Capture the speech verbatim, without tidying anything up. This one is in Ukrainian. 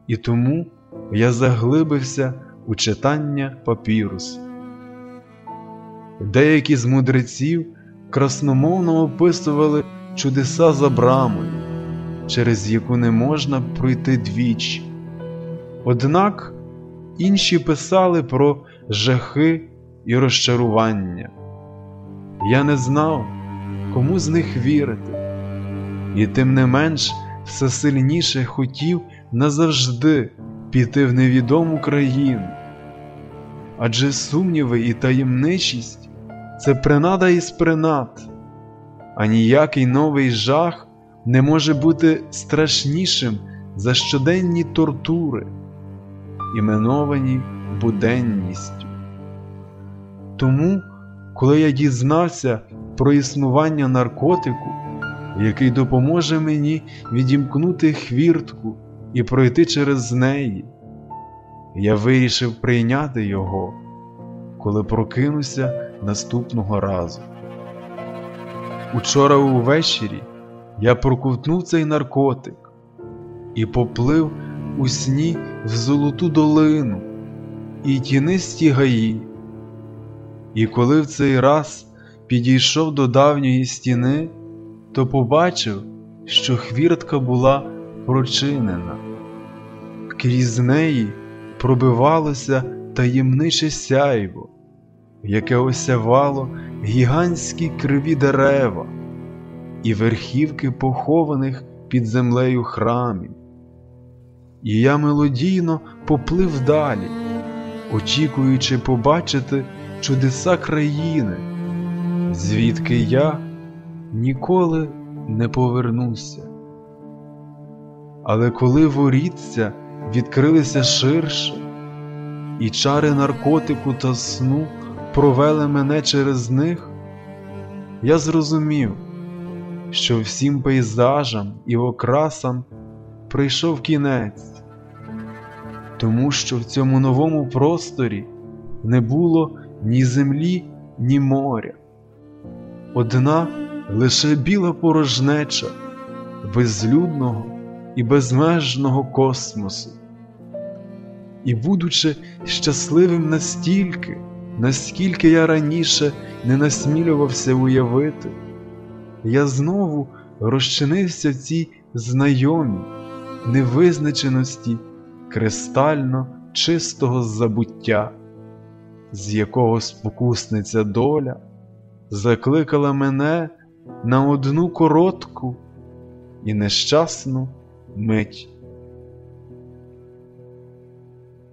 і тому я заглибився у читання папірусу. Деякі з мудреців красномовно описували чудеса за брамою, через яку не можна пройти двічі. Однак інші писали про жахи і розчарування. Я не знав, кому з них вірити, і тим не менш все сильніше хотів назавжди піти в невідому країну. Адже сумніви і таємничість – це принада із принад, а ніякий новий жах не може бути страшнішим за щоденні тортури, іменовані буденністю. Тому, коли я дізнався про існування наркотику, який допоможе мені відімкнути хвіртку і пройти через неї, я вирішив прийняти його, коли прокинуся наступного разу. Учора увечері я проковтнув цей наркотик і поплив у сні в Золоту долину і тінисті гаї. І коли в цей раз підійшов до давньої стіни, то побачив, що хвіртка була прочинена. Крізь неї пробивалося таємниче сяйво, яке осявало гігантські криві дерева і верхівки похованих під землею храмів. І я мелодійно поплив далі, очікуючи побачити чудеса країни, звідки я ніколи не повернуся. Але коли воріття відкрилися ширше, і чари наркотику та сну провели мене через них, я зрозумів, що всім пейзажам і окрасам прийшов кінець, тому що в цьому новому просторі не було ні землі, ні моря. Одна лише біла порожнеча безлюдного і безмежного космосу. І будучи щасливим настільки, наскільки я раніше не насмілювався уявити, я знову розчинився в цій знайомій невизначеності кристально чистого забуття, з якого спокусниця доля закликала мене на одну коротку і нещасну мить